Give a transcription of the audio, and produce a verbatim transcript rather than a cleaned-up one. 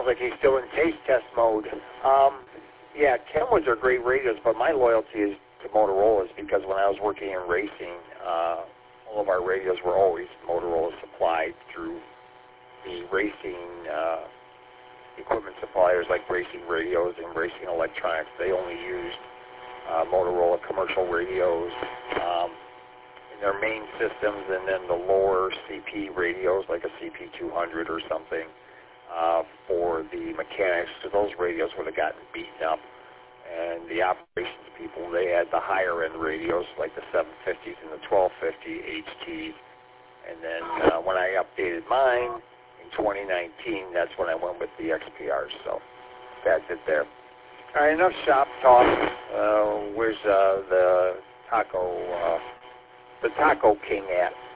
like he's still in taste test mode. Um, yeah, Kenwoods are great radios, but my loyalty is to Motorola's because when I was working in racing, uh, all of our radios were always Motorola supplied through the racing uh, equipment suppliers like Racing Radios and Racing Electronics. They only used uh, Motorola commercial radios um, in their main systems, and then the lower C P radios like a C P two hundred or something uh, for the mechanics, because those radios would have gotten beaten up. And the operations people, they had the higher end radios like the seven fifties and the twelve fifty H Ts. And then uh, when I updated mine in twenty nineteen, that's when I went with the X P Rs. So that's it there. All right, enough shop talk. Uh, where's uh, the taco, uh, the Taco King at?